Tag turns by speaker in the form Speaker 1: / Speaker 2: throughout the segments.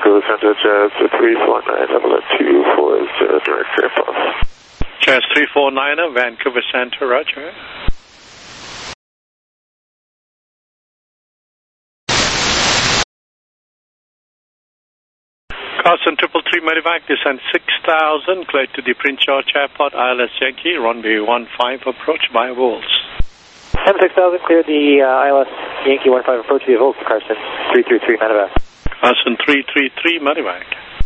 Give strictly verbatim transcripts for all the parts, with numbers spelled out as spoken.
Speaker 1: Vancouver Center, Jazz three four nine, level two four zero, direct airport.
Speaker 2: Jazz three four nine, Vancouver Center, roger. Carson triple three Medivac, descent six thousand, cleared to the Prince George Airport, I L S Yankee, runway one five, approach by Wolves.
Speaker 3: M six thousand, clear the uh, I L S Yankee one five, approach via Volks, Carson three three three Medivac.
Speaker 2: Carson three three three Medivac.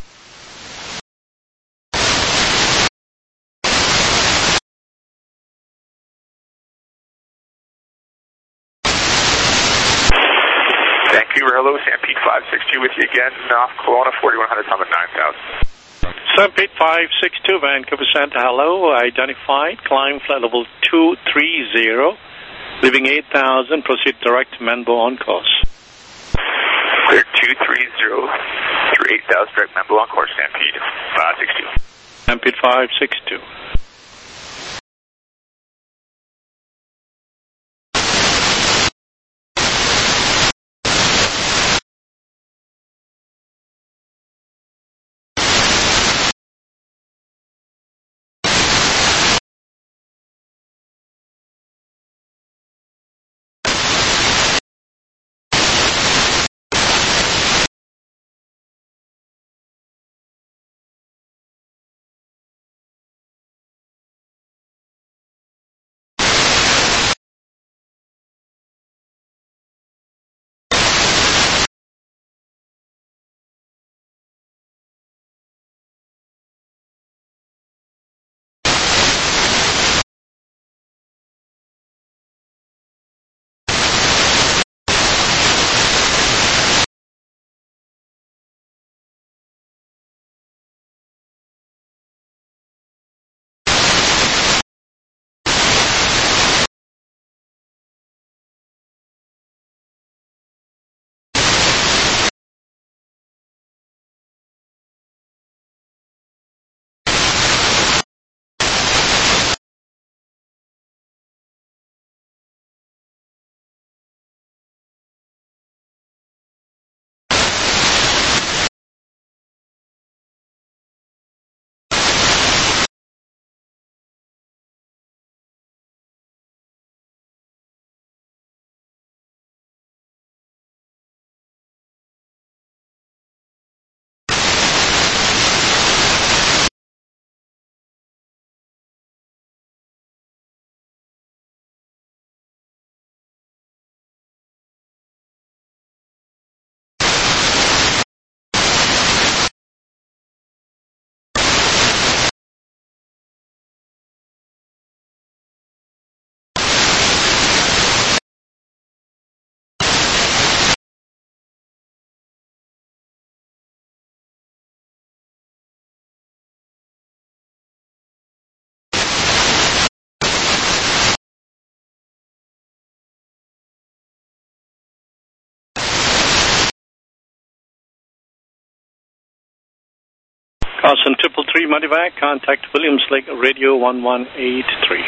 Speaker 1: Vancouver, hello, Stampede five six two with you again, off Kelowna, forty-one hundred, summit nine thousand.
Speaker 2: Stampede five six two, Vancouver Center, hello, identified, climb flight level two three zero, leaving eight thousand, proceed direct to Menbo on course.
Speaker 1: Clear two three zero through eight thousand, direct Menbo on course, Stampede five six two.
Speaker 2: Stampede five six two. Carson triple three Medivac, contact Williams Lake Radio one one eight three.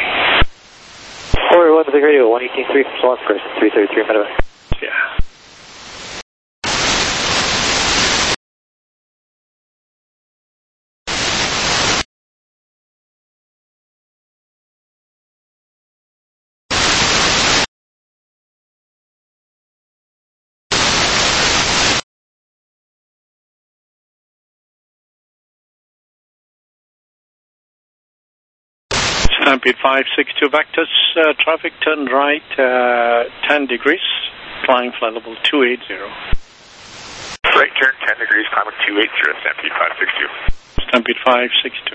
Speaker 3: Four one Lake Radio one eighteen three, Swan Carson three thirty-three Medivac.
Speaker 2: Yeah. Stampede five six two vectors, uh, traffic turn right uh, ten degrees, climb flight level two eighty.
Speaker 1: Right turn ten degrees, climb two eighty, Stampede five six two.
Speaker 2: Stampede five six two.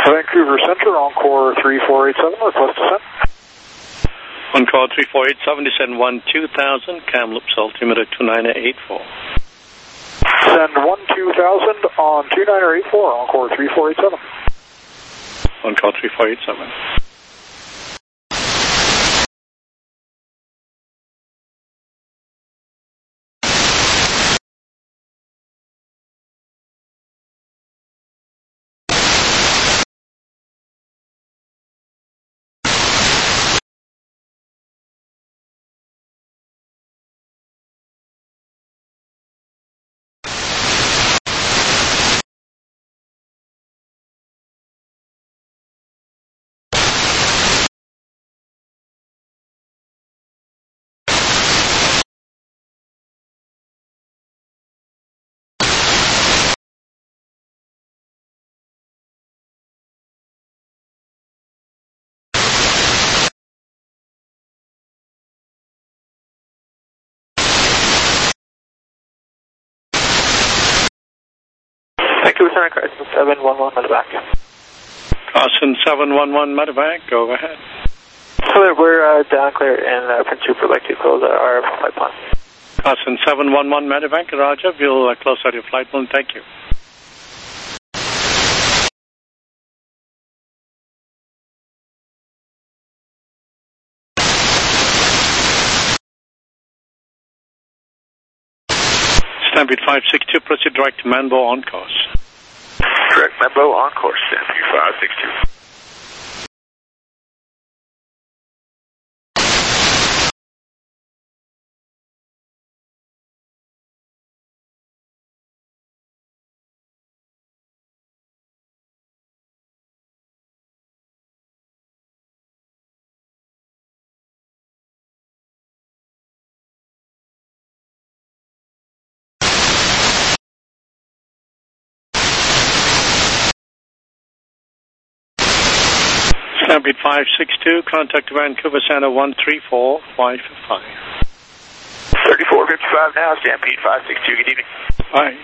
Speaker 4: Vancouver Center, Encore three four eight seven, request descent.
Speaker 2: Encore three four eight seven, descend one two thousand, Kamloops, altimeter two nine eight four.
Speaker 4: Send one two thousand on two nine eight four, Encore three four eight seven.
Speaker 2: Encore three four eight seven.
Speaker 3: Vancouver Center, Carson seven one one, medevac.
Speaker 2: Carson seven one one, medevac, go ahead.
Speaker 3: So we're uh, down clear, and uh, Prince Rupert would like to close our flight plan.
Speaker 2: Carson seven one one, medevac, Roger. We'll uh, close out your flight plan. Thank you. Stampede five six two, proceed direct to Manbo on course.
Speaker 1: Direct Manbo on course, Stampede five six two.
Speaker 2: Stampede five six two, contact Vancouver Center one three four five five.
Speaker 1: thirty-four fifty-five now, Stampede five six two, good evening.
Speaker 2: Bye.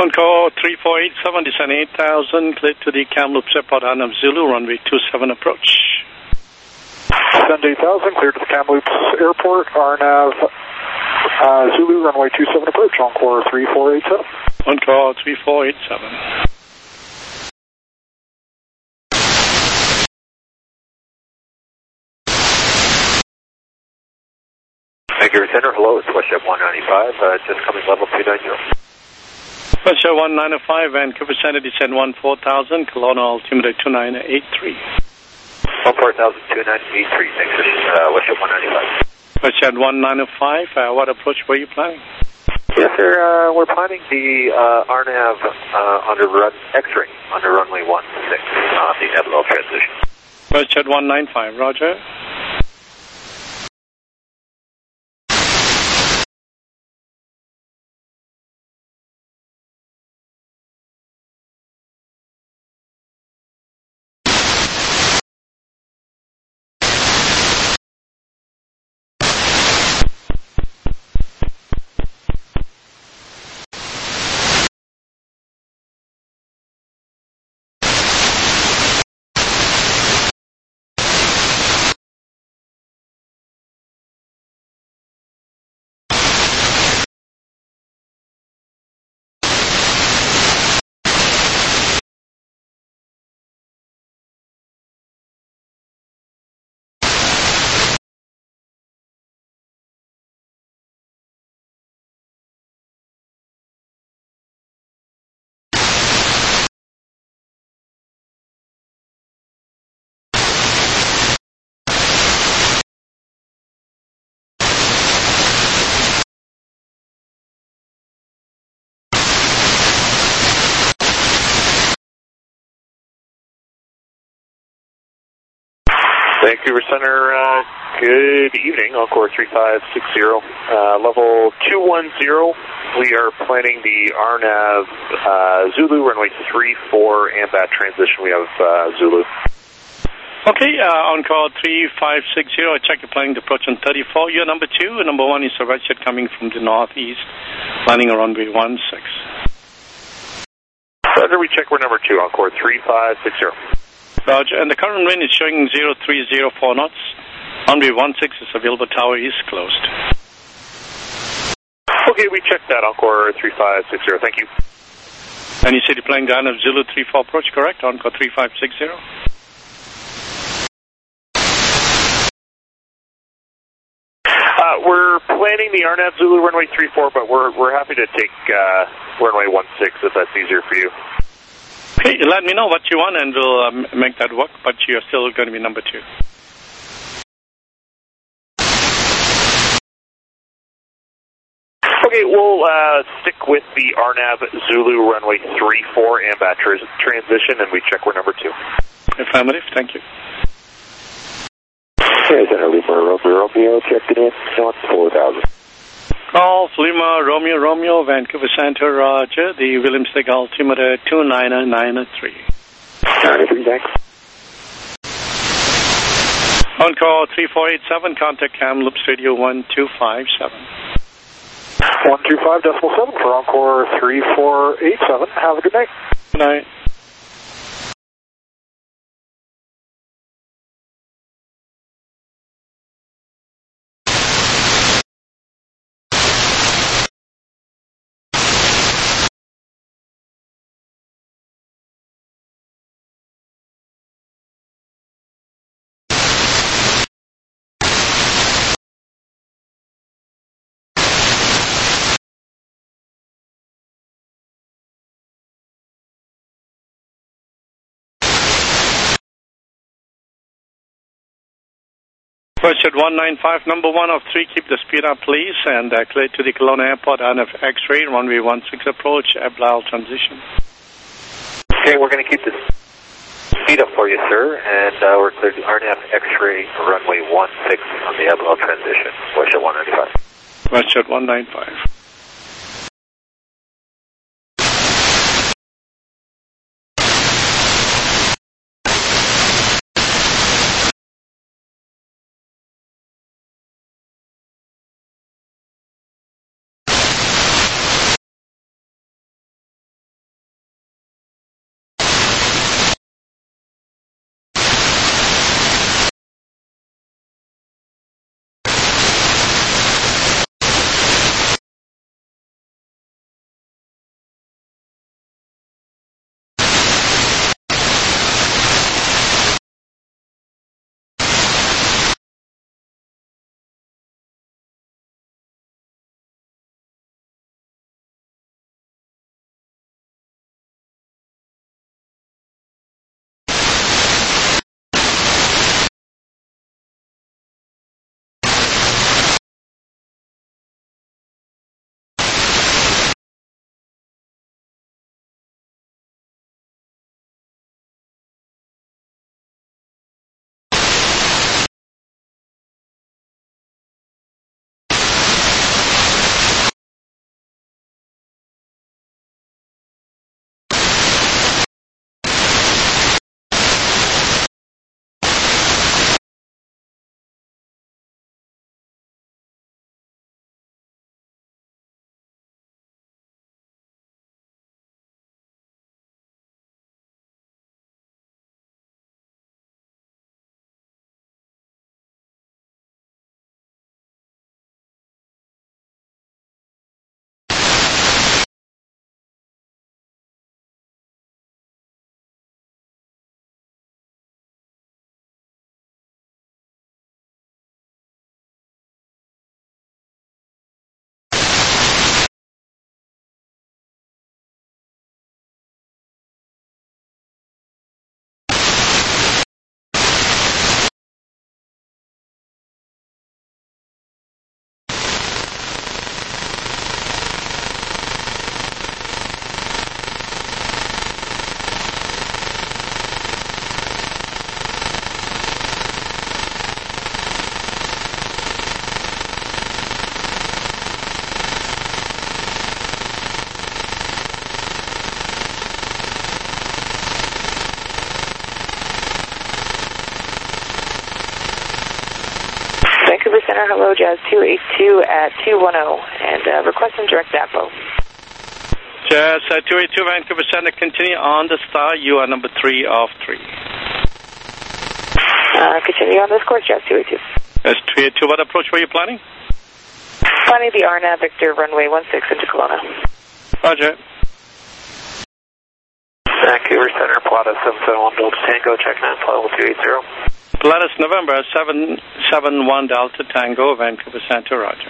Speaker 2: On call three four eight seven, descend eight thousand, clear to the Kamloops Airport, Arnav Zulu, runway two seven approach.
Speaker 4: Descend eight thousand, clear to the Kamloops Airport, Arnav uh, Zulu, runway two seven approach, Encore three four eight seven.
Speaker 2: On call three four eight seven.
Speaker 5: Vancouver Center, hello, it's WestJet one ninety-five, uh, just coming level two ninety.
Speaker 2: WestJet one ninety-five, Vancouver Center, descend one four thousand, Kelowna altimeter two nine eight three.
Speaker 5: one four thousand two nine eight three, thanks, uh, WestJet one ninety-five.
Speaker 2: WestJet one ninety-five, uh, what approach were you planning?
Speaker 5: Yes, sir, uh, we're planning the uh, Arnav uh, under run, X-ray, under runway one six, uh, the N L L transition.
Speaker 2: WestJet one ninety-five, roger.
Speaker 1: Vancouver Center, uh, good evening, Encore three five six zero, uh, level two one zero. We are planning the Arnav uh, Zulu, runway three four, and that transition we have uh, Zulu.
Speaker 2: Okay, uh, on call three five six zero, I check your planning to approach on thirty-four. You're number two, and number one is a WestJet coming from the northeast, planning a runway one six.
Speaker 1: Roger, we check we're number two, Encore three five six zero.
Speaker 2: Roger, and the current wind is showing zero three zero four knots. Runway one six is available, tower is closed.
Speaker 1: Okay, we checked that, Encore three five six zero, thank you.
Speaker 2: And you said you're playing down of Zulu three four approach, correct? Encore three five six zero?
Speaker 1: Uh, we're planning the Arnav Zulu runway three four, but we're we're happy to take uh, runway one six if that's easier for you.
Speaker 2: Okay, let me know what you want and we'll um, make that work, but you're still going to be number two.
Speaker 1: Okay, we'll uh, stick with the Arnav Zulu runway three four and that tra transition, and we check we're number two.
Speaker 2: Affirmative, thank you.
Speaker 5: Here's an early for Romeo, Romeo, checked it in, north four thousand.
Speaker 2: Golf, Lima, Romeo, Romeo, Vancouver Center, Roger, the Williams Lake altimeter two nine nine three.
Speaker 5: ninety-three, thanks.
Speaker 2: On call three four eight seven, contact Kamloops Radio one two five seven.
Speaker 4: one two five decimal seven for Encore three four eight seven. Have a good night.
Speaker 2: Good night. WestJet one nine five, number one of three, keep the speed up, please, and uh, clear to the Kelowna Airport, R N F X-ray, runway one six approach, Ablal transition.
Speaker 5: Okay, we're going to keep this speed up for you, sir, and uh, we're clear to R N F X-ray, runway one six on the Ablal transition, WestJet one ninety-five.
Speaker 2: WestJet one nine five.
Speaker 6: Center, hello, Jazz two eighty-two at two ten, and uh, requesting direct depot.
Speaker 2: Jazz uh, two eighty-two, Vancouver Center, continue on the star. You are number three of three.
Speaker 6: Uh, continue on this course, Jazz two eighty-two.
Speaker 2: That's two eighty-two. What approach were you planning?
Speaker 6: Planning the R N A V Victor runway one six into Kelowna.
Speaker 2: Roger.
Speaker 5: Vancouver Center, Plata seven seven one Delta Tango, check nine, level two eighty.
Speaker 2: Pilatus November seven seven one Delta Tango, Vancouver Center, roger.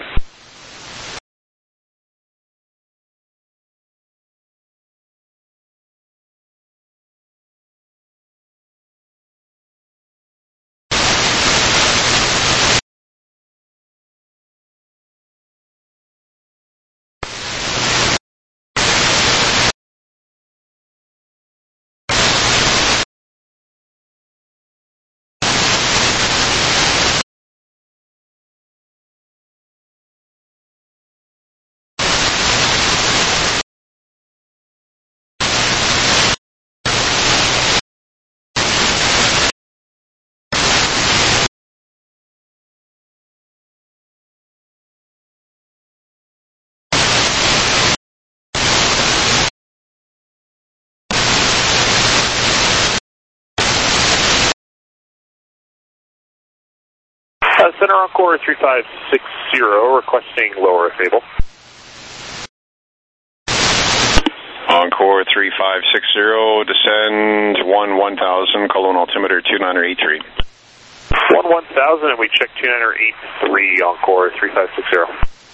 Speaker 1: Uh, Center Encore three five six zero, requesting lower if able.
Speaker 7: Encore three five six zero, descend one one thousand, Kelowna altimeter two nine eight three.
Speaker 1: one one thousand, and we check two nine eight three, Encore three five six zero.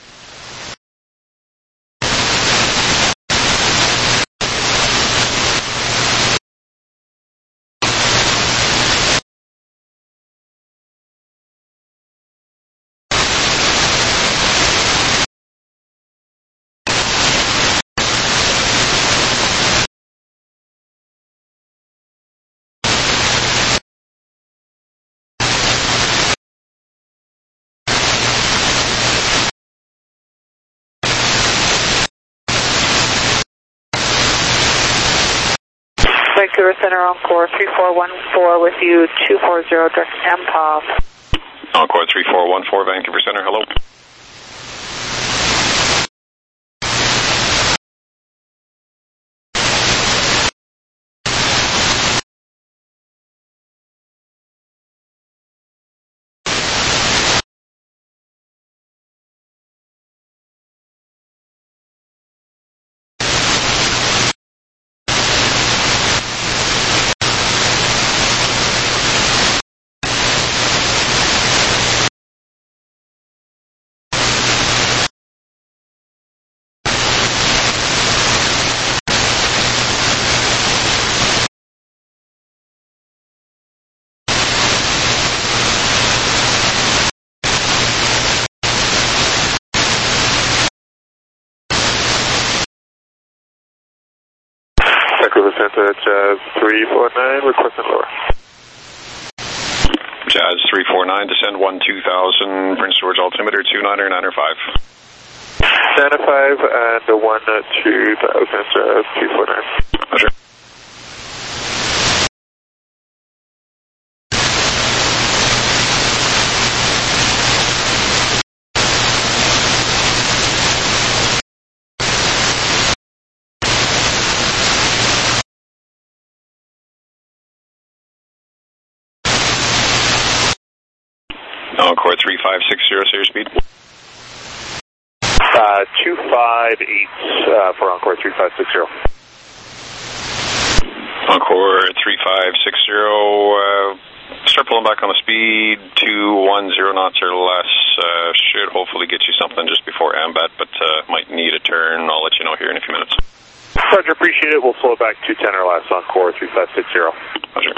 Speaker 6: Vancouver Center, Encore three four one four with you, two four zero, direct M P O F.
Speaker 7: Encore three four one four, Vancouver Center, hello.
Speaker 1: Vancouver Center, Jazz three four nine, requesting lower.
Speaker 7: Jazz three four nine, descend one two thousand, Prince George altimeter two niner niner five.
Speaker 1: nine five and one two thousand, Jazz two four nine.
Speaker 7: Roger. Encore three five six zero, say your speed.
Speaker 1: Uh, two five eight uh, for Encore three five six zero.
Speaker 7: Encore three five six zero, uh, start pulling back on the speed, two one zero knots or less, uh, should hopefully get you something just before Ambat, but uh, might need a turn. I'll let you know here in a few minutes.
Speaker 1: Roger, appreciate it. We'll slow it back to ten or less, Encore three five six zero.
Speaker 7: Roger.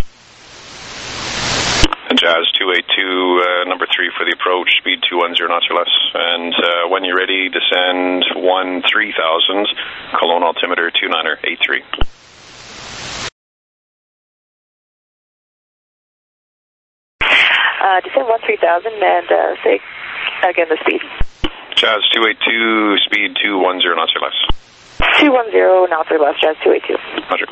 Speaker 7: Jazz two eighty-two, uh, number three for the approach, speed two one zero knots or less. And uh, when you're ready, descend one three thousand, Kelowna altimeter two niner eight three.
Speaker 6: Uh, descend one three thousand and uh, say again the speed.
Speaker 7: Jazz two eighty-two, speed two one zero knots or less.
Speaker 6: two one zero knots or less, Jazz two eighty-two.
Speaker 7: Roger.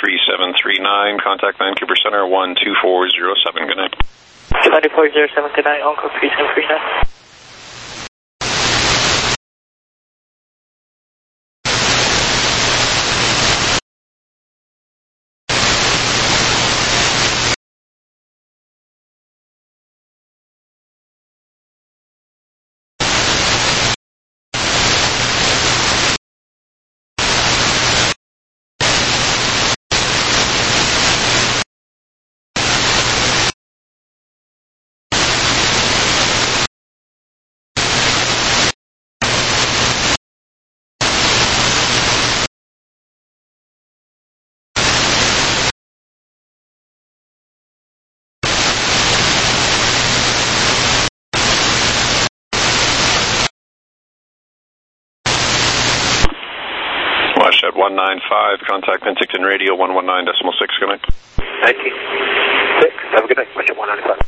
Speaker 7: three seven three nine, contact Vancouver Center one two four zero seven, good night.
Speaker 6: two four zero seven, good night, Encore three seven three nine.
Speaker 7: At one nine five, contact Penticton Radio one one nine decimal six, good night.
Speaker 5: nineteen six, have a good night, watch at one nine five.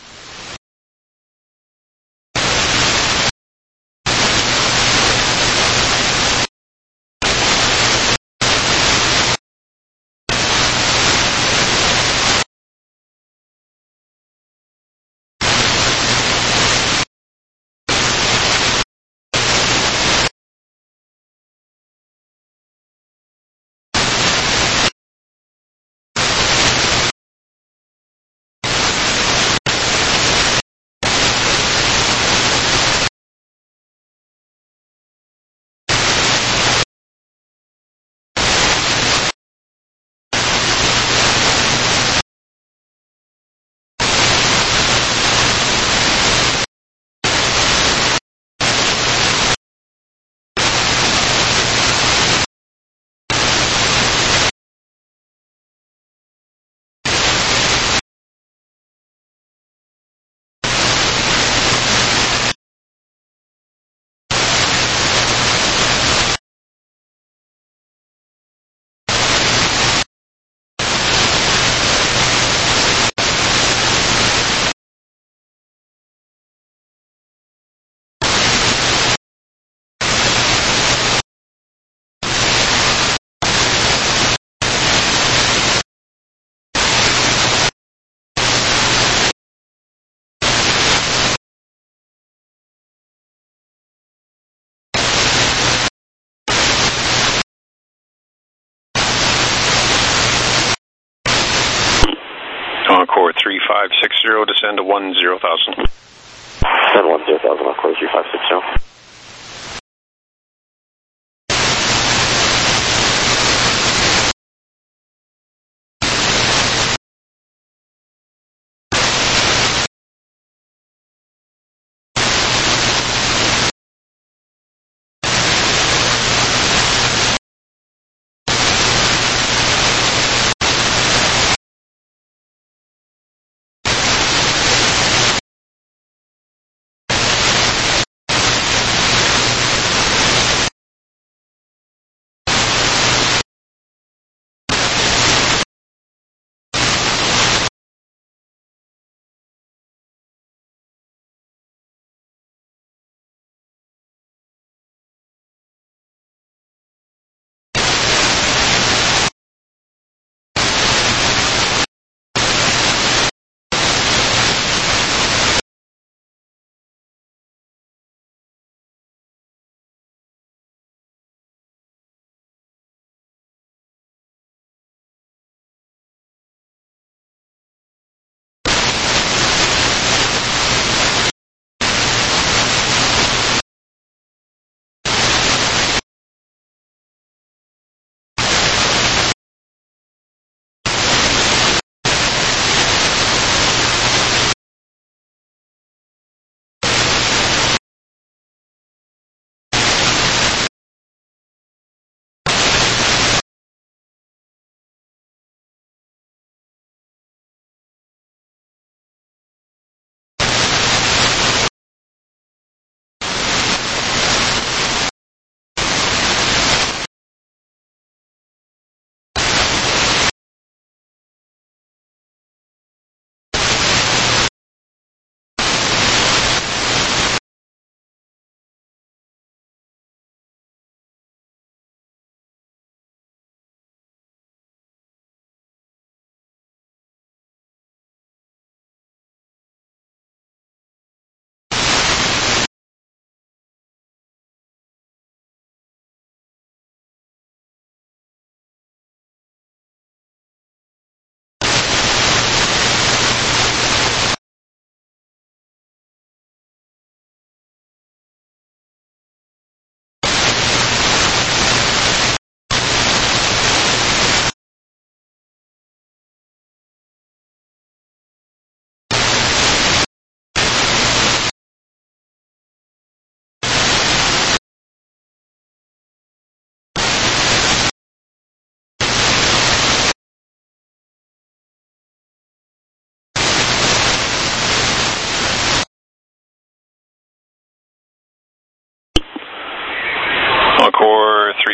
Speaker 7: Encore three five six zero, descend to one zero thousand.
Speaker 5: Descend one zero thousand, Encore three five six zero.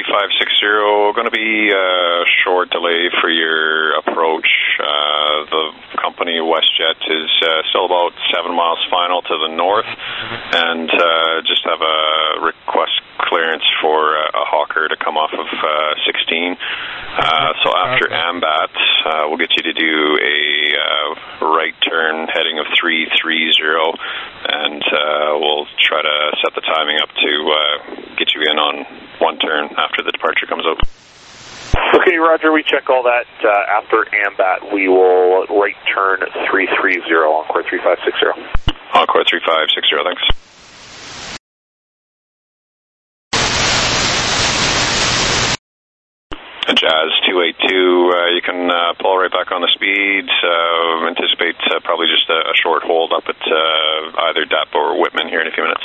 Speaker 7: five six zero, going to be a short delay for your approach. Uh, the company WestJet is uh, still about seven miles final to the north, and uh, just have a request clearance for uh, a Hawker to come off of uh, sixteen. Uh, so after Ambat, uh, we'll get you to do a uh, right turn heading of three three zero, and uh, we'll try to set the timing up to uh, get you in on one turn after the departure comes out.
Speaker 1: Okay, Roger, we check all that. Uh, after Ambat, we will right turn three three zero, Encore three five six zero.
Speaker 7: Encore three five six zero, thanks. Jazz two eight two, uh, you can uh, pull right back on the speed. Uh, anticipate uh, probably just a, a short hold up at uh, either D A P or Whitman here in a few minutes.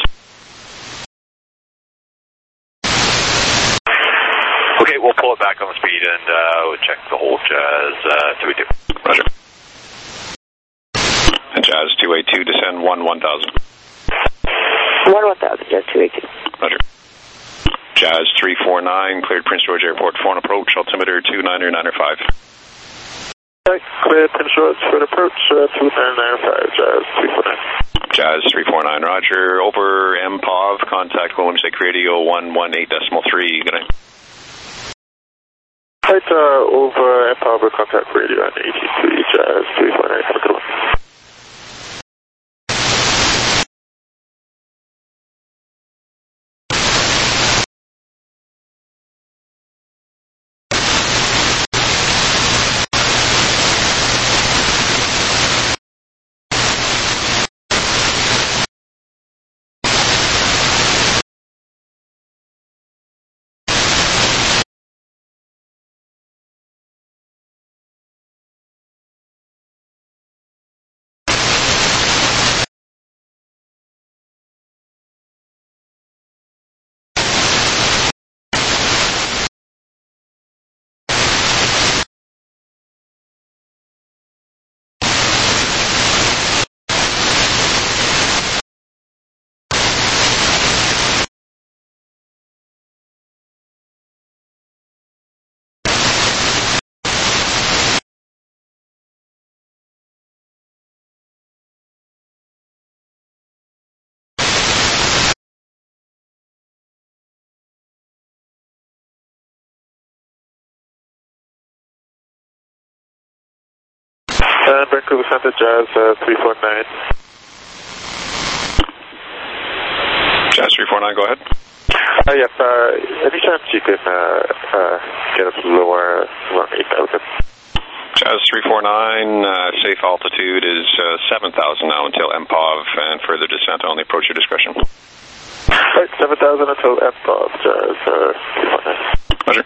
Speaker 5: Okay, we'll pull it back on the speed and uh, we'll check the whole Jazz uh, two eight two.
Speaker 7: Roger. And Jazz two eight two, descend one one thousand.
Speaker 6: one one thousand, Jazz two eight two.
Speaker 7: Roger. Jazz three four nine, cleared Prince George Airport for an approach, altimeter two niner niner five.
Speaker 1: Right, cleared Prince George for an approach, uh, two niner niner five, Jazz three four nine.
Speaker 7: Jazz three four nine, Roger. Over M P O V, contact Williams Lake Radio one one eight decimal three. Good night.
Speaker 1: Right, uh, over M P O V, contact radio on eighty-three, Jazz three four nine. Have a good one. Uh, Vancouver Center, Jazz uh, three four nine.
Speaker 7: Jazz three four nine, go ahead.
Speaker 1: Uh, yes, uh, any chance you can uh, uh, get us lower around eight thousand?
Speaker 7: Jazz three four nine, uh, safe altitude is uh, seven thousand now until M P O V, and further descent on the approach your discretion.
Speaker 1: Right, seven thousand until M P O V, Jazz uh, three four nine.
Speaker 7: Roger.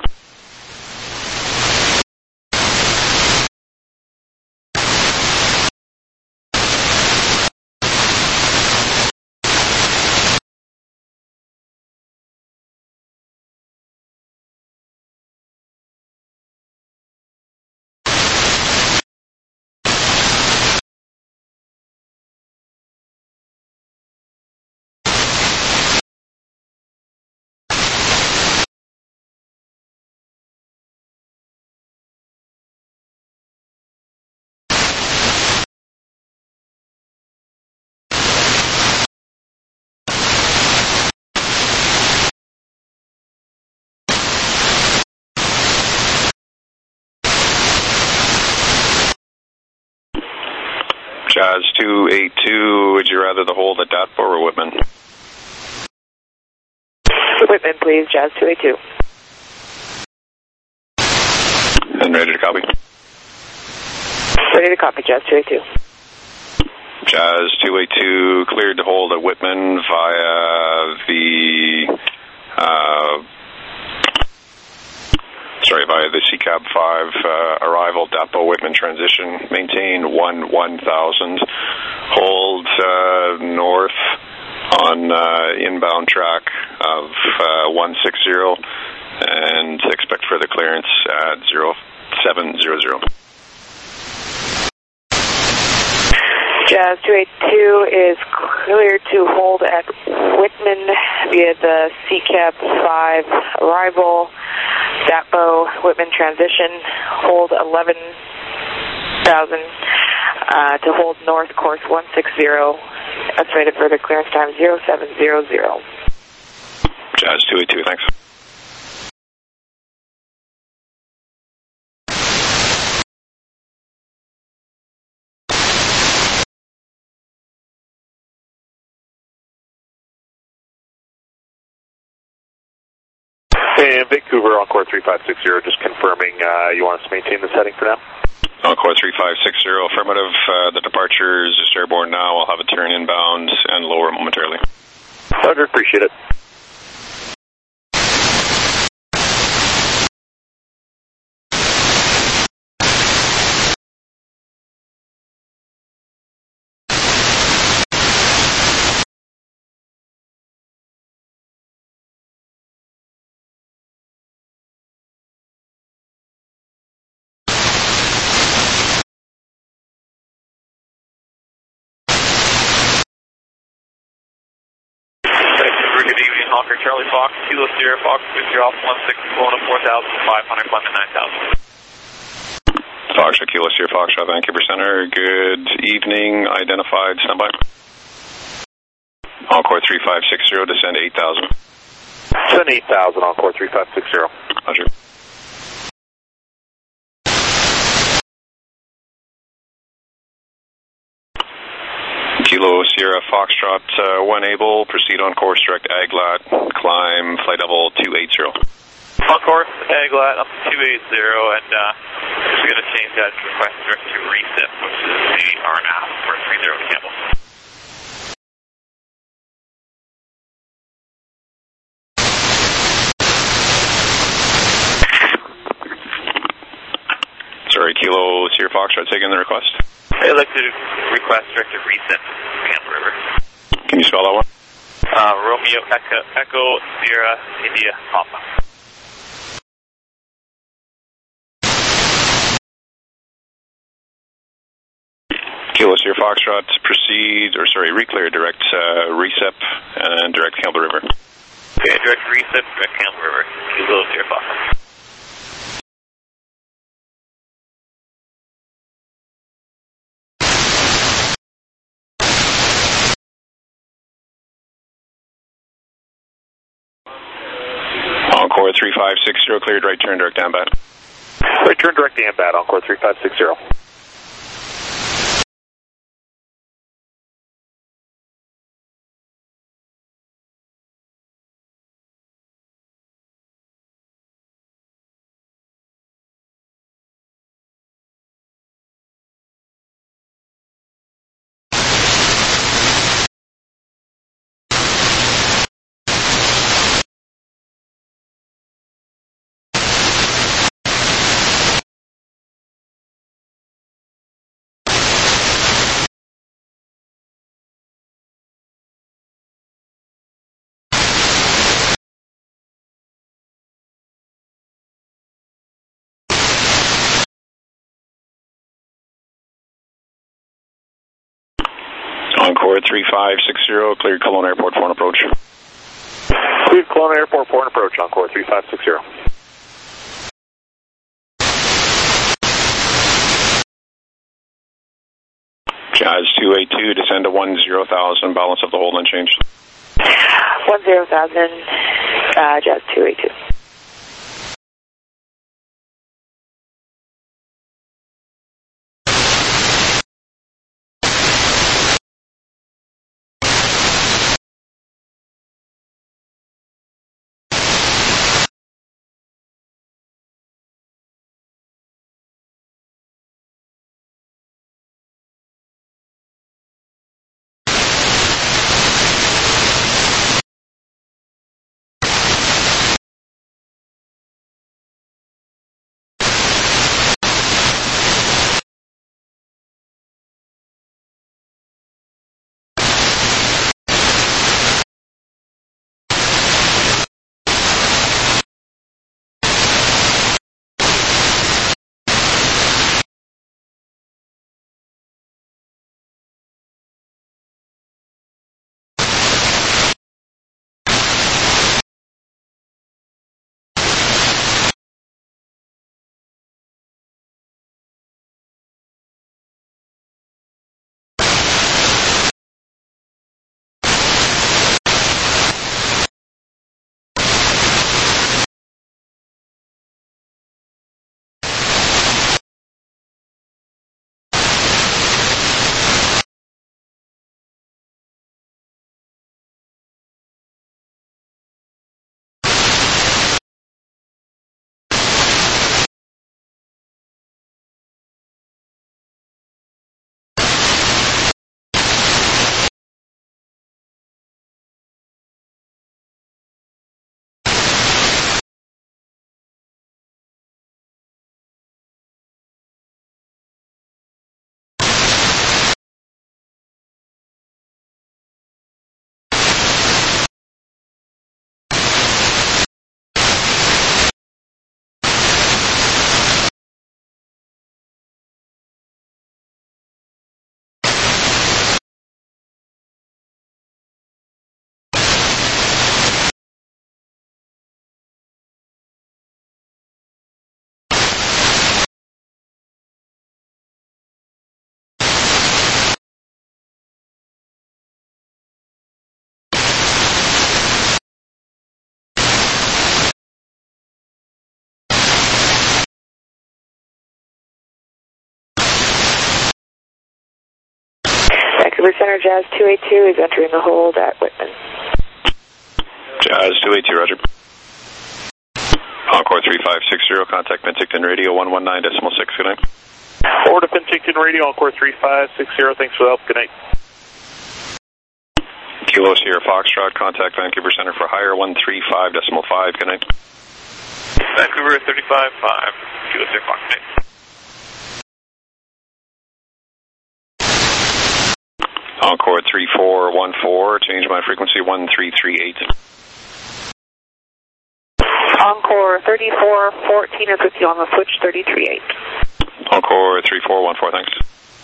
Speaker 7: Jazz two eight two, would you rather the hold at D A P or Whitman?
Speaker 6: Whitman, please, Jazz two eight two.
Speaker 7: And ready to copy?
Speaker 6: Ready to copy, Jazz two eight two.
Speaker 7: Jazz two eight two, cleared to hold at Whitman via the, uh, sorry, via the C C A B five uh, arrival, D A P O Whitman transition, maintain one one thousand, hold uh, north on uh, inbound track of uh, one six zero, and expect further clearance at zero seven zero zero.
Speaker 6: Jazz two eighty-two is cleared to hold at Whitman via the C C A B five arrival. D A P O Whitman transition, hold eleven thousand uh, to hold north course one six zero. Estimated further clearance time zero seven zero zero.
Speaker 7: Jazz two eighty-two, thanks.
Speaker 1: And Vancouver, Encore three five six zero, just confirming uh, you want us to maintain this heading for now?
Speaker 7: Encore three five six zero, affirmative. Uh, the departure is just airborne now. I'll have a turn inbound and lower momentarily.
Speaker 1: Roger, appreciate it.
Speaker 5: Good evening, Hawker Charlie Fox, Kilo Sierra Fox, with your off one six, Kelowna four thousand five hundred, climbing nine thousand.
Speaker 7: Fox, Kilo Sierra Fox, Vancouver Center, good evening, identified, standby. Encore three five six zero, descend eight thousand.
Speaker 1: Descend eight thousand, Encore three five six zero.
Speaker 7: Roger. Kilo Sierra Foxtrot, uh, when able, proceed on course direct Aglat, climb flight level two eighty.
Speaker 5: On course, Aglat up to two eighty, and uh, we're going to change that to request direct to reset, which is the R N A V for three zero Campbell.
Speaker 7: Sorry, Kilo Sierra Foxtrot, taking the request.
Speaker 5: I'd like to request direct to reset Campbell River.
Speaker 7: Can you spell that one?
Speaker 5: Uh, Romeo Echo, Echo Sierra India Papa.
Speaker 7: Kilo Sierra Foxtrot, proceed, or sorry, reclear direct uh, recep and direct Campbell River.
Speaker 5: Okay, direct recep, direct Campbell River. Kilo Sierra Foxtrot.
Speaker 7: Encore three five six zero, cleared right turn direct Ambat.
Speaker 1: Right turn direct Ambat, Encore three five six zero.
Speaker 7: Encore three five six zero, cleared Kelowna Airport for an approach.
Speaker 1: Cleared Kelowna Airport for an approach, Encore three five six zero.
Speaker 7: Jazz two eighty-two, descend to one zero thousand, balance of the hold unchanged.
Speaker 6: one zero thousand, uh, Jazz two eighty-two. Vancouver Center, Jazz two eighty-two is entering the hold at Whitman.
Speaker 7: Jazz two eighty-two, roger. Encore three five six zero, contact Penticton Radio one one nine decimal six, good night.
Speaker 1: Forward to Penticton Radio, Encore three five six zero, thanks for the help, good night.
Speaker 7: Kilo Sierra Foxtrot, contact Vancouver Center for higher one three five decimal five, good night.
Speaker 1: Vancouver thirty-five five, Kilo Sierra Fox, good night.
Speaker 7: Encore three four one four, change my frequency one three three eight.
Speaker 6: Encore thirty-four fourteen is with you on the switch, thirty-three eight.
Speaker 7: Encore three four one four, thanks.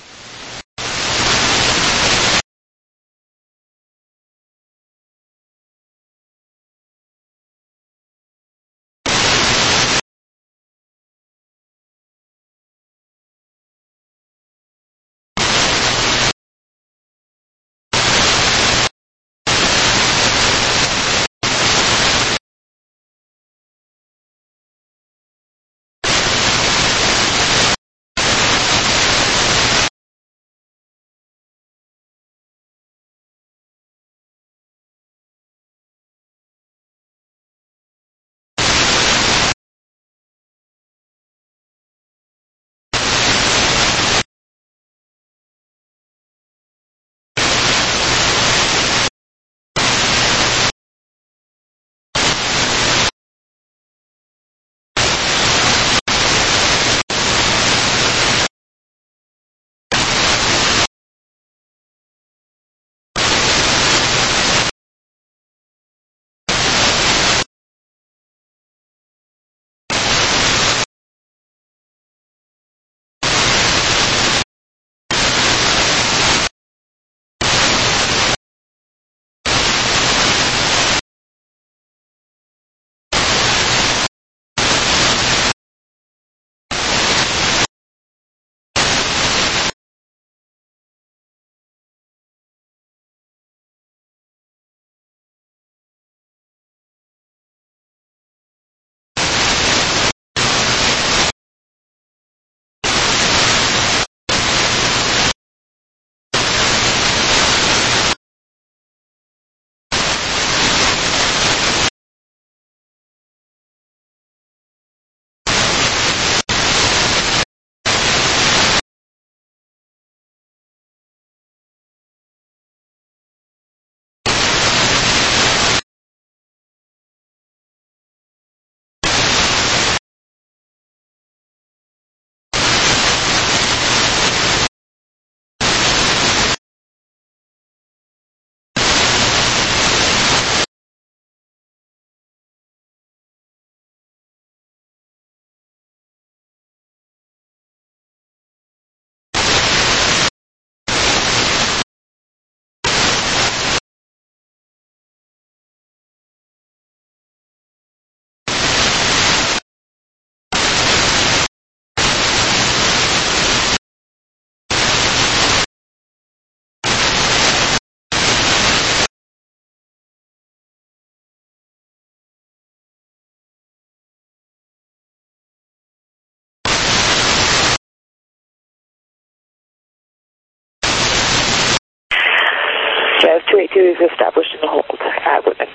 Speaker 6: Jazz two eighty-two is established in the hold at Whitman.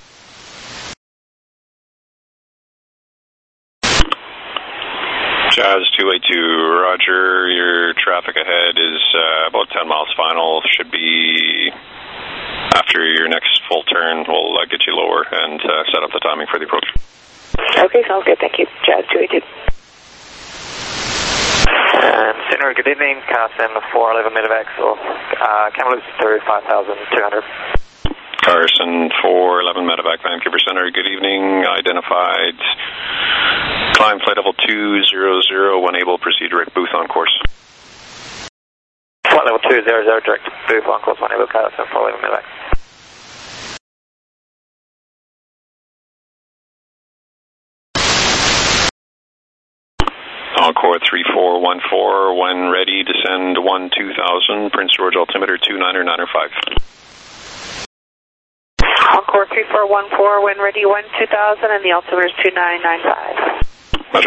Speaker 7: Jazz two eighty-two, roger, your traffic ahead is uh, about ten miles final, should be after your next full turn, we'll uh, get you lower and uh, set up the timing for the approach.
Speaker 6: Okay, sounds good, thank you. Jazz two eighty-two.
Speaker 5: And Center, good evening, Carson four eleven medevac, so uh, Kamloops thirty-five thousand two hundred.
Speaker 7: Carson four eleven medevac, Vancouver Center, good evening, identified, climb flight level two zero zero, when able, proceed direct booth on course.
Speaker 5: Flight level two zero zero, direct booth on course, when able, Carson four eleven medevac.
Speaker 7: Encore three four one four, when ready, descend one two thousand, Prince George altimeter two niner niner five.
Speaker 6: Encore three four one four, when ready, one two thousand, and the altimeter is two nine nine five.
Speaker 7: Roger.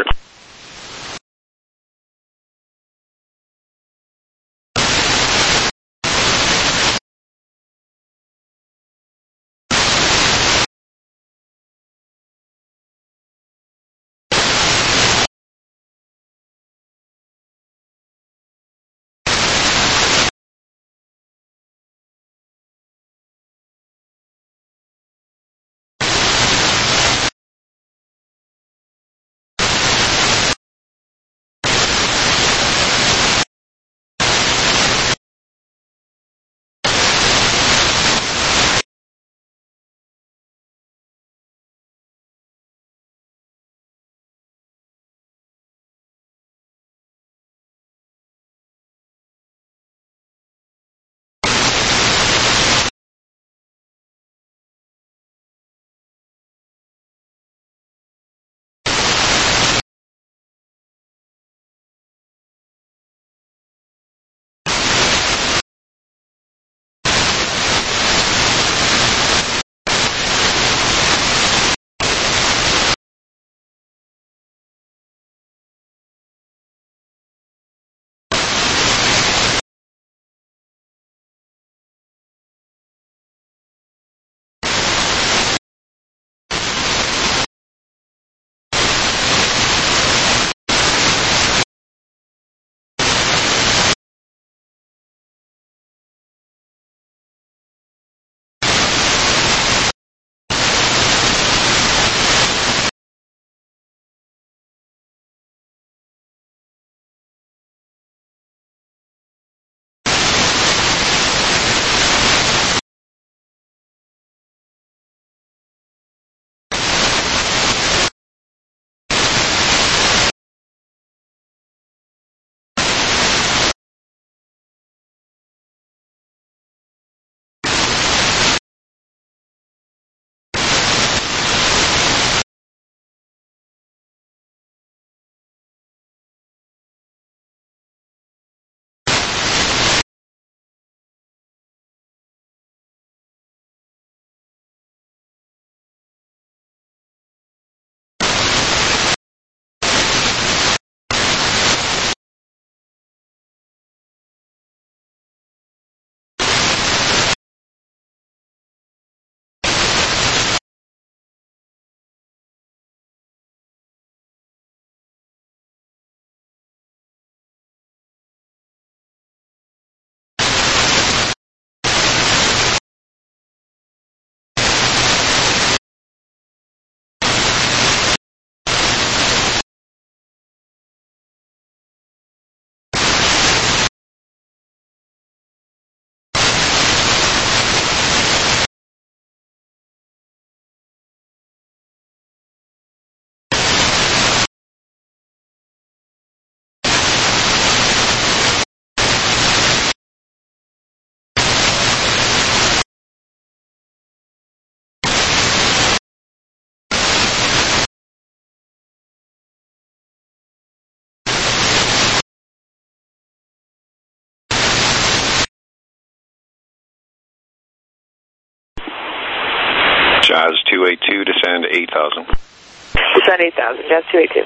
Speaker 7: Jazz two eight two, descend eight thousand.
Speaker 6: Descend eight thousand, Jazz two eight two.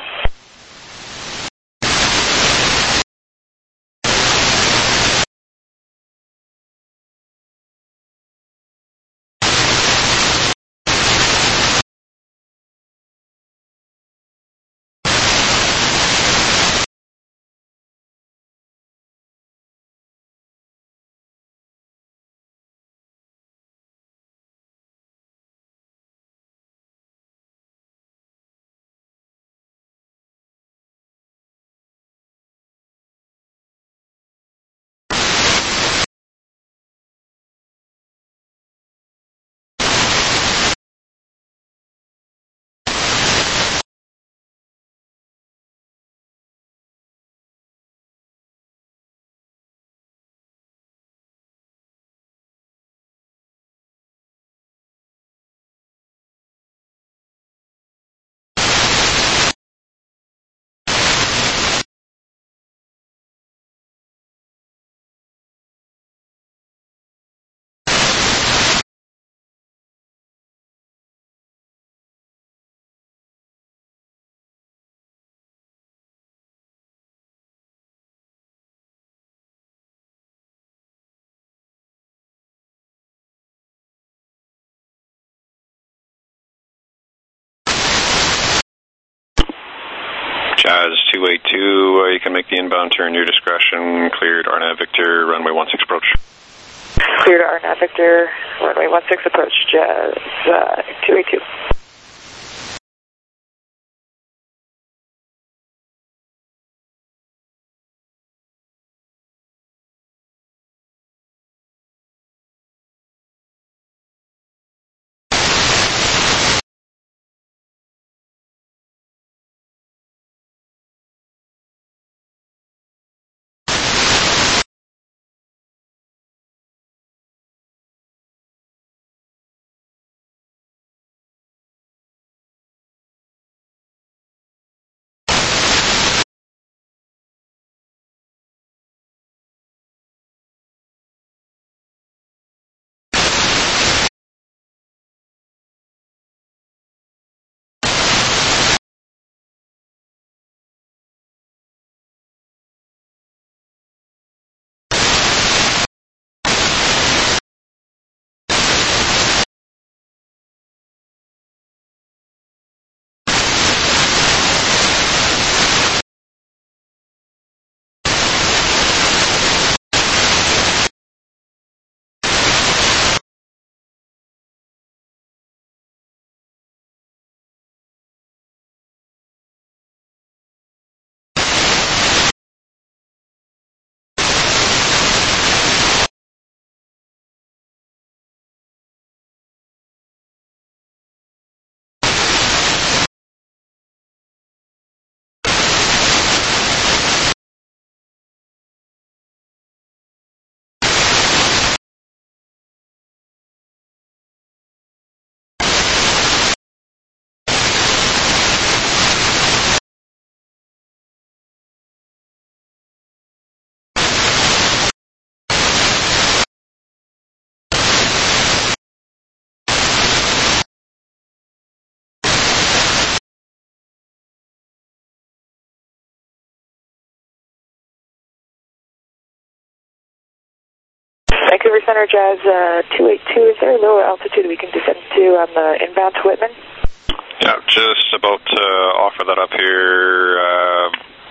Speaker 7: Jazz two eight two, uh, you can make the inbound turn, your discretion. Cleared R N A V Victor, runway one six approach.
Speaker 6: Cleared R N A V Victor, runway one six approach, Jazz uh, two eight two. Vancouver Center, Jazz uh, two eight two, is there a lower altitude we can descend to on the inbound to Whitman?
Speaker 7: Yeah, just about to offer that up here. Uh,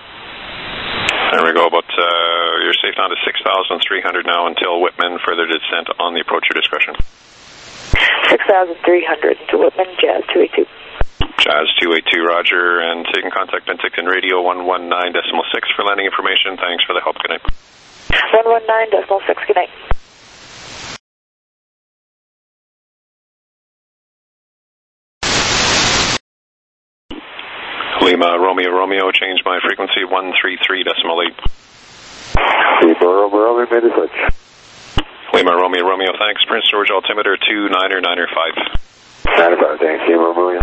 Speaker 7: there we go, but uh, you're safe down to six thousand three hundred now until Whitman, further descent on the approach your discretion.
Speaker 6: six thousand three hundred to Whitman, Jazz two eight two.
Speaker 7: Jazz two eight two, roger, and taking contact Penticton Radio one one nine decimal six for landing information. Thanks for the help, good night.
Speaker 6: one one nine decimal six, good night.
Speaker 7: Lima, Romeo, Romeo, change my frequency, one three three decimal eight.
Speaker 8: Lima, Romeo, Romeo, made a switch.
Speaker 7: Lima, Romeo, Romeo, thanks. Prince George altimeter two niner niner five.
Speaker 8: niner five, thanks, Lima, Romeo.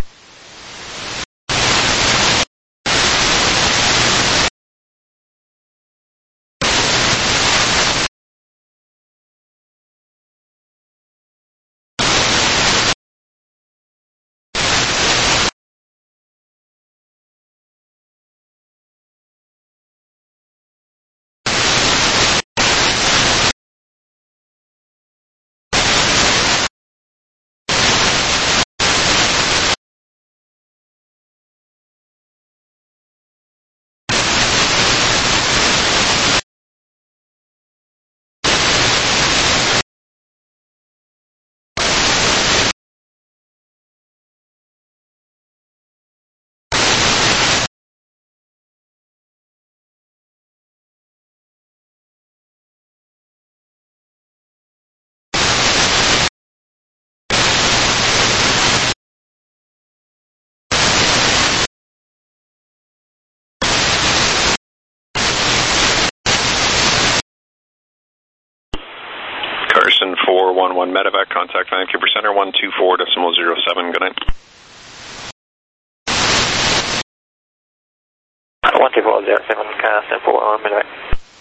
Speaker 7: one one medevac, contact Vancouver Center, one two four decimal zero seven, good night.
Speaker 5: one two four zero seven, uh, stand for one one medevac.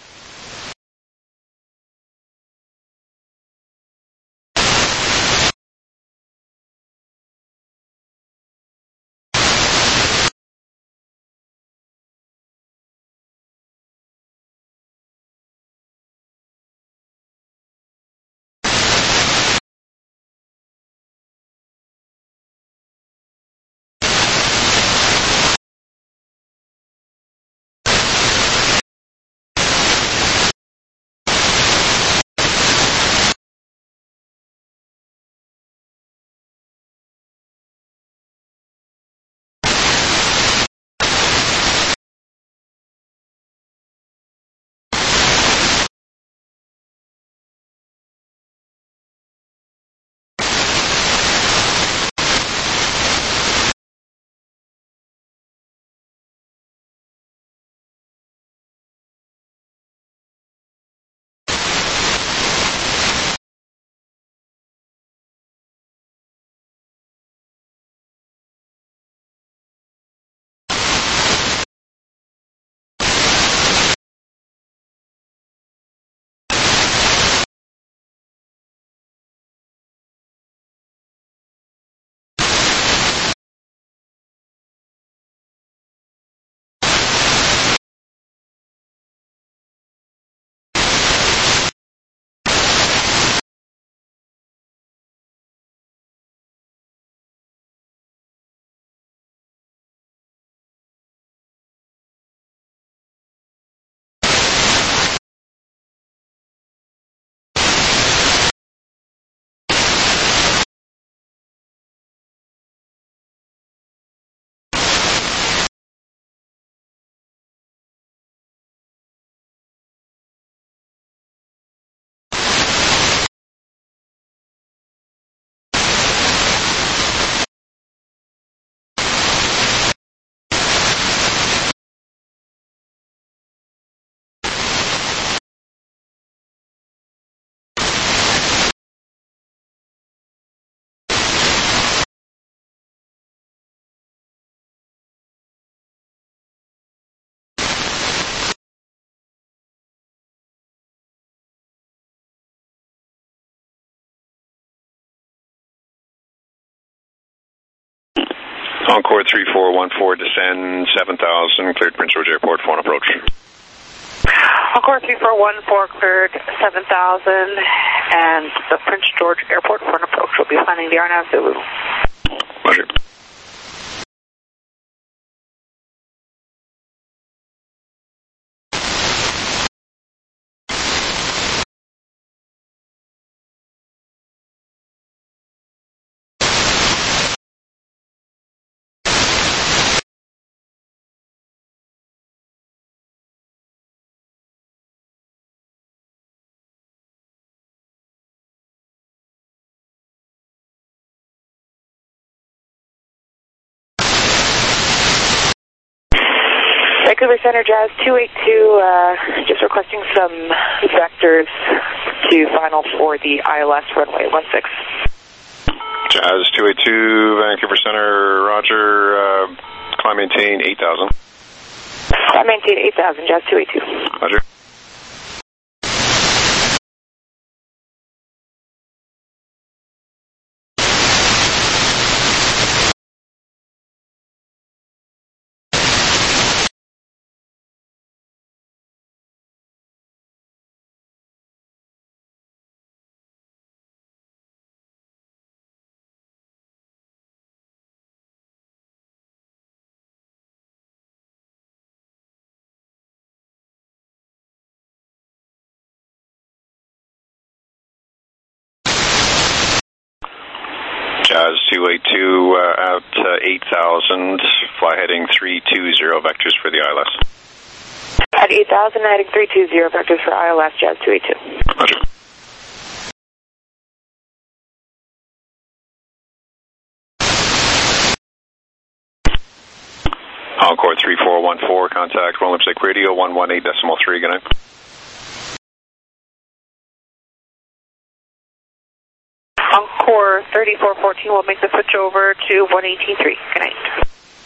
Speaker 7: Encore three four one four, descend seven thousand, cleared Prince George Airport for an approach.
Speaker 6: Encore three four one four, cleared seven thousand, and the Prince George Airport for an approach. We'll be finding the R N A V Zulu.
Speaker 7: Roger.
Speaker 6: Vancouver Center, Jazz two eight two, uh, just requesting some vectors to final for the I L S runway one six.
Speaker 7: Jazz two eight two, Vancouver Center, roger, uh, climb maintain eight thousand.
Speaker 6: Climb maintain eight thousand, Jazz two eight two.
Speaker 7: Roger. Jazz two eight two, uh, out uh, eight thousand, fly heading three two zero, vectors for the I L S.
Speaker 6: At eight thousand, heading three two zero, vectors for I L S, Jazz two eight two.
Speaker 7: Roger. Encore three four one four, contact Williams Lake Radio, one one eight decimal three, good night.
Speaker 6: thirty-four fourteen, we'll make the switch over to one eighteen three. Good night.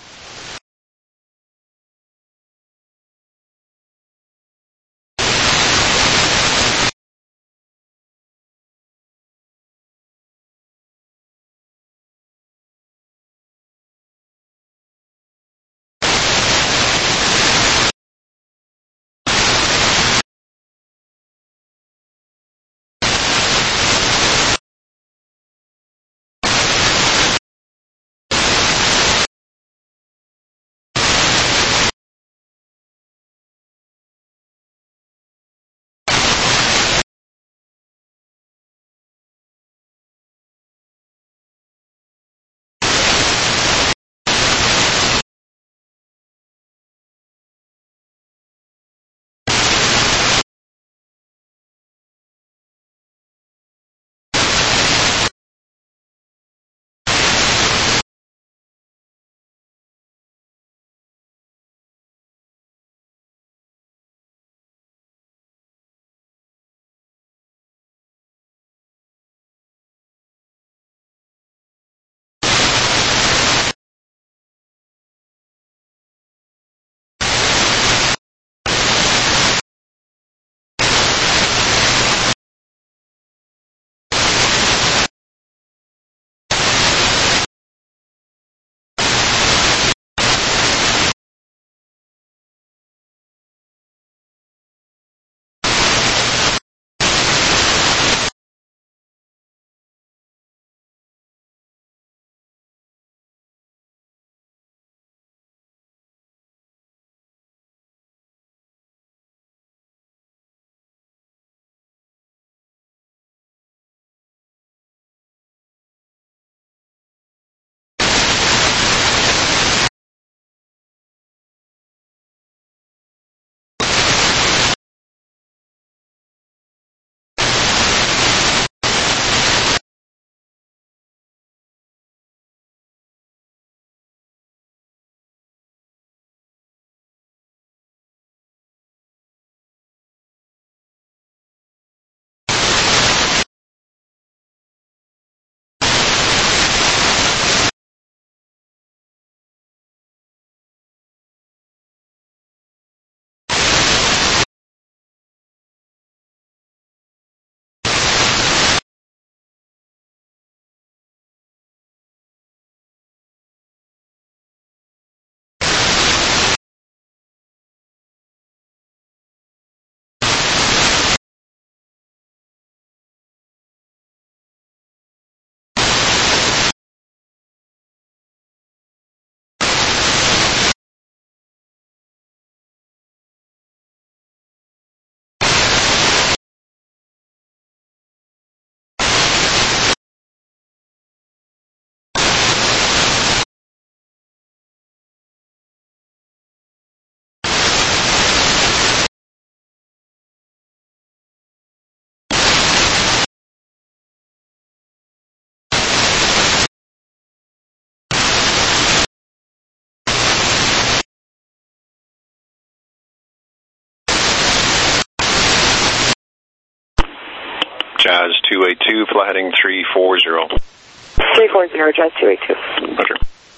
Speaker 7: Jazz two eight two, fly heading three four zero.
Speaker 6: three four zero, Jazz two eight two.
Speaker 7: Roger.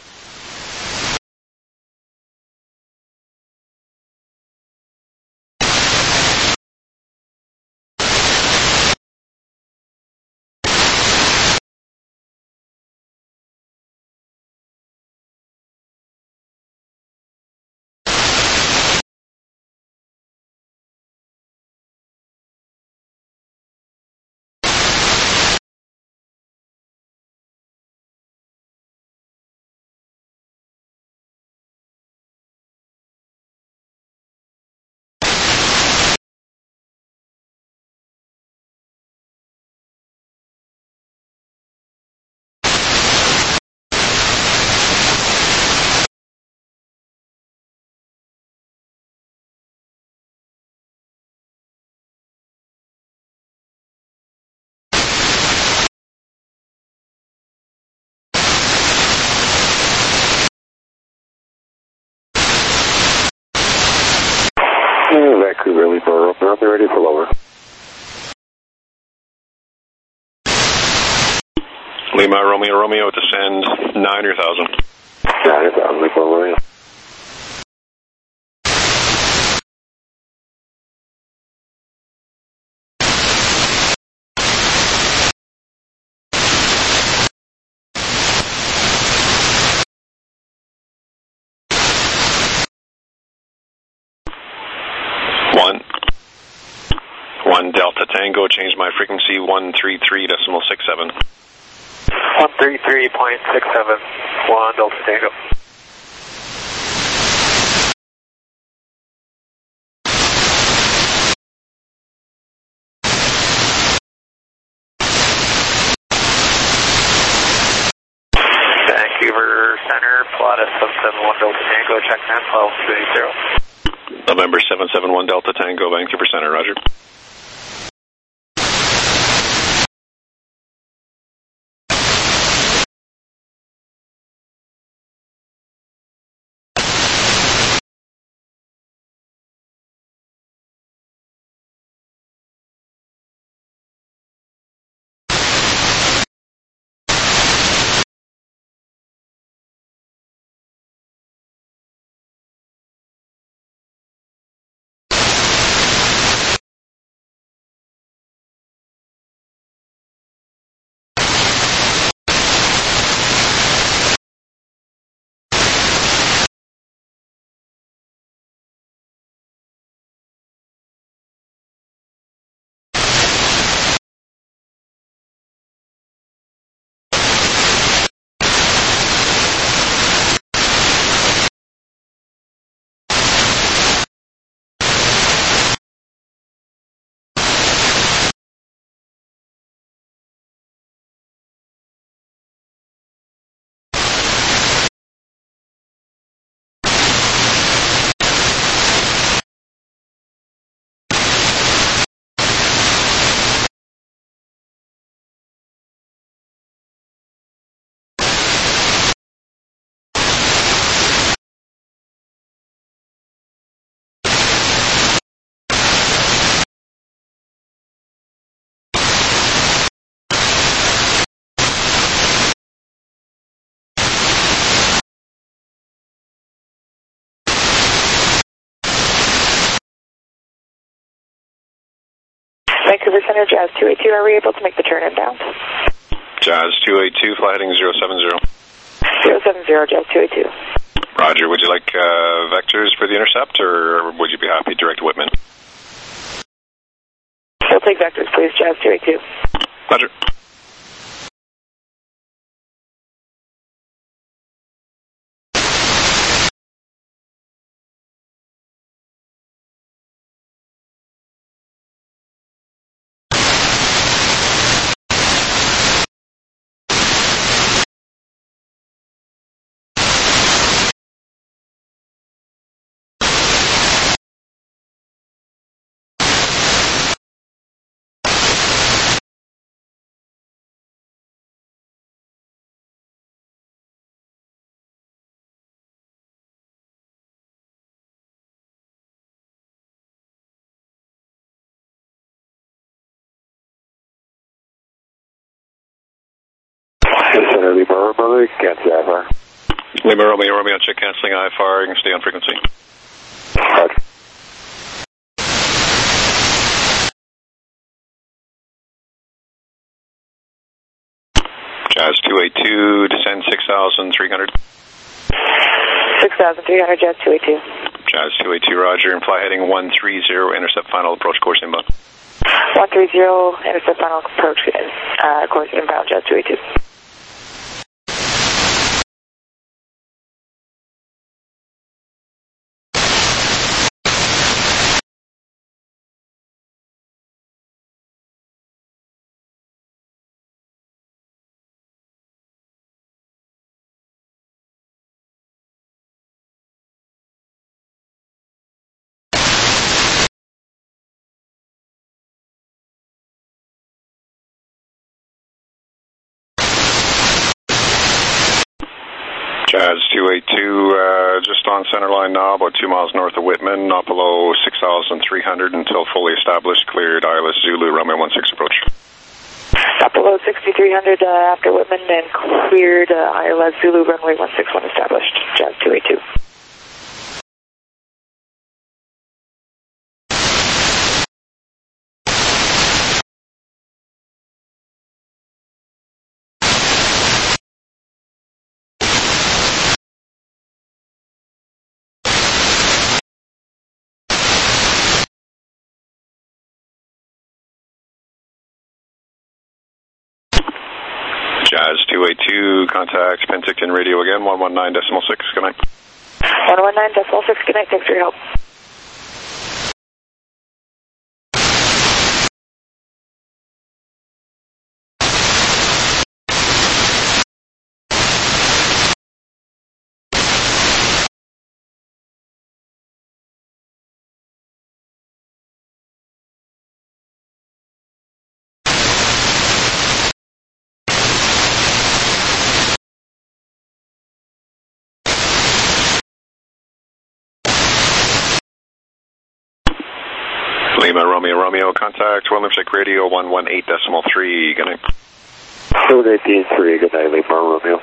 Speaker 8: Vancouver, Leesboro, they're ready for lower.
Speaker 7: Lima Lima Romeo Romeo, descend niner thousand.
Speaker 8: niner thousand, Lima Romeo.
Speaker 7: One. One Delta Tango, change my frequency, one three three decimal six seven.
Speaker 5: one three three point six seven, one Delta Tango. Vancouver Center, Pilatus seven seven one Delta Tango, check man twelve two eight zero.
Speaker 7: November seven seven one Delta Tango, Vancouver Center, roger.
Speaker 6: Vancouver Center, Jazz two eight two, are we able to make the turn inbound?
Speaker 7: Jazz two eight two, fly heading zero seven zero.
Speaker 6: zero seven zero, Jazz two eight two.
Speaker 7: Roger, would you like uh, vectors for the intercept, or would you be happy direct to Whitman?
Speaker 6: We'll take vectors, please, Jazz two eight two.
Speaker 7: Roger.
Speaker 8: Center, Lima Romeo, cancel I F R.
Speaker 7: Lima Romeo Romeo, check canceling I F R, you can stay on frequency.
Speaker 8: Roger.
Speaker 7: Jazz two eight two, descend six thousand three hundred.
Speaker 6: six thousand three hundred, Jazz two eight two.
Speaker 7: Jazz two eight two, roger, and fly heading one three zero, intercept final approach course inbound.
Speaker 6: one three zero, intercept final approach, uh, course inbound, Jazz two eight two.
Speaker 7: Jazz two eight two, uh, just on centerline now, about two miles north of Whitman, not below six thousand three hundred until fully established, cleared, I L S Zulu, runway one six approach.
Speaker 6: Stop below sixty-three hundred uh, after Whitman and cleared uh, I L S Zulu runway one six one established, Jazz two eight two.
Speaker 7: Jazz two eight two, contact Penticton Radio again, one one nine decimal six, good night.
Speaker 6: one one nine decimal six, good night, thanks for your help.
Speaker 7: Lima Romeo Romeo, contact Williamsburg Radio one one eight decimal three, good night.
Speaker 8: seven eighteen three, good night, Lima Romeo.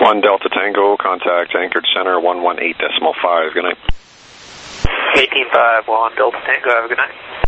Speaker 7: one Delta Tango, contact anchored center one one eight decimal five. Good night.
Speaker 5: eighteen five, one Delta Tango, have a good night.